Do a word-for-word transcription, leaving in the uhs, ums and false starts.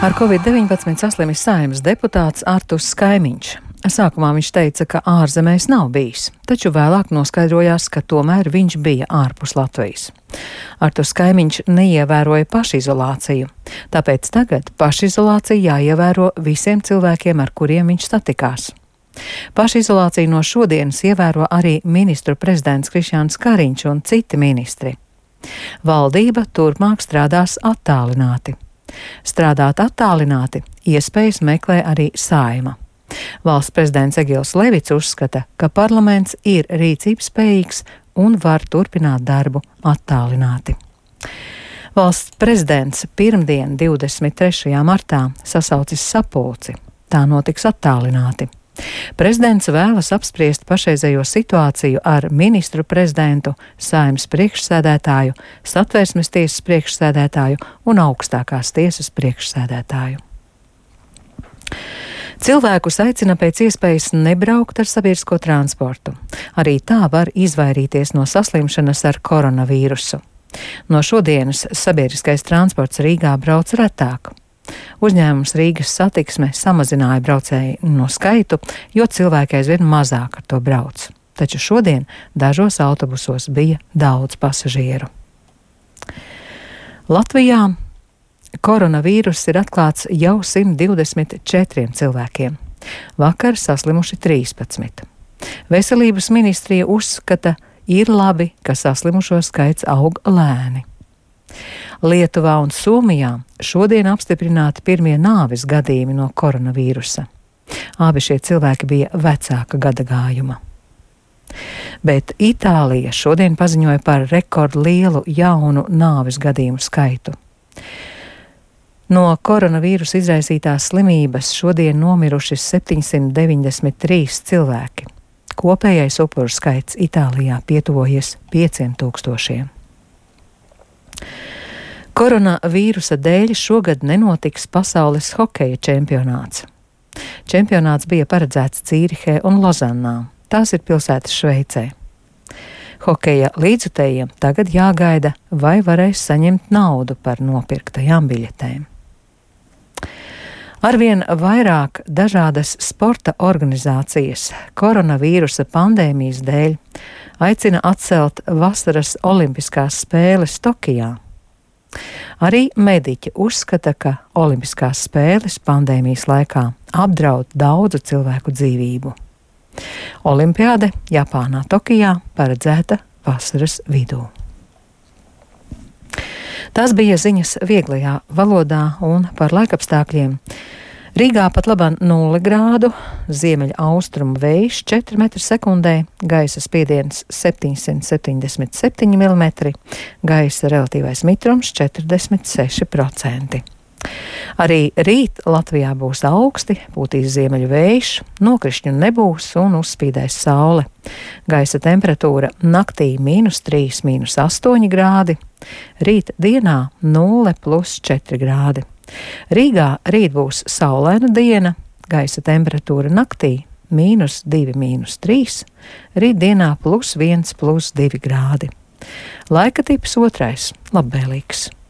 Ar covid deviņpadsmit saslimis Saeimas deputāts Arturs Skaimiņš. Sākumā viņš teica, ka ārzemēs nav bijis, taču vēlāk noskaidrojās, ka tomēr viņš bija ārpus Latvijas. Arturs Skaimiņš neievēroja pašizolāciju, tāpēc tagad pašizolācija jāievēro visiem cilvēkiem, ar kuriem viņš satikās. Pašizolāciju no šodienas ievēro arī ministru prezidents Krišjāns Kariņš un citi ministri. Valdība turpmāk strādās attālināti. Strādāt attālināti iespējas meklē arī Saeima. Valsts prezidents Egils Levits uzskata, ka parlaments ir rīcības spējīgs un var turpināt darbu attālināti. Valsts prezidents pirmdien, divdesmit trešajā martā, sasaucis sapulci. Tā notiks attālināti. Prezidents vēlas apspriest pašreizējo situāciju ar ministru prezidentu, Saeimas priekšsēdētāju, Satversmes tiesas priekšsēdētāju un augstākās tiesas priekšsēdētāju. Cilvēkus aicina pēc iespējas nebraukt ar sabiedrisko transportu. Arī tā var izvairīties no saslimšanas ar koronavīrusu. No šodienas sabiedriskais transports Rīgā brauc retāk. Uzņēmums Rīgas satiksme samazināja braucēju no skaitu, jo cilvēki aizvien mazāk ar to brauc. Taču šodien dažos autobusos bija daudz pasažieru. Latvijā koronavīruss ir atklāts jau simt divdesmit četriem cilvēkiem. Vakar saslimuši trīspadsmit. Veselības ministrija uzskata, ir labi, ka saslimušo skaits aug lēni. Lietuvā un Somijā šodien apstiprināti pirmie nāves gadījumi no koronavīrusa. Abi šie cilvēki bija vecāka gadagājuma. Bet Itālija šodien paziņoja par rekordlielu jaunu nāves gadījumu skaitu. No koronavīrusa izraisītās slimības šodien nomiruši septiņsimt deviņdesmit trīs cilvēki. Kopējais upuru skaits Itālijā pietuvojies pieciem tūkstošiem. Koronavīrusa dēļ šogad nenotiks pasaules hokeja čempionāts. Čempionāts bija paredzēts Cīrihē un Lozannā. Tās ir pilsētas Šveicē. Hokeja līdzutējiem tagad jāgaida, vai varēs saņemt naudu par nopirktajām biļetēm. Arvien vairāk dažādas sporta organizācijas koronavīrusa pandēmijas dēļ aicina atcelt vasaras olimpiskās spēles Tokijā. Arī mediķi uzskata, ka olimpiskās spēles pandēmijas laikā apdraud daudzu cilvēku dzīvību. Olimpiāde Japānā Tokijā paredzēta vasaras vidū. Tās bija ziņas vieglajā valodā un par laikapstākļiem. Rīgā pat labāk nulle grādu, ziemeļa austrumu vējš četri metri sekundē, gaisa spiediens septiņsimt septiņdesmit septiņi milimetri, gaisa relatīvais mitrums četrdesmit seši procenti. Arī rīt Latvijā būs augsti, pūtīs ziemeļu vējš, nokrišņu nebūs un uzspīdēs saule. Gaisa temperatūra naktī mīnus trīs, mīnus astoņi grādi, rīt dienā nulle plus četri grādi. Rīgā rīt būs saulaina diena, gaisa temperatūra naktī mīnus divi, mīnus trīs, rīt dienā plus viens, plus divi grādi. Laika tips otrais - labvēlīgs.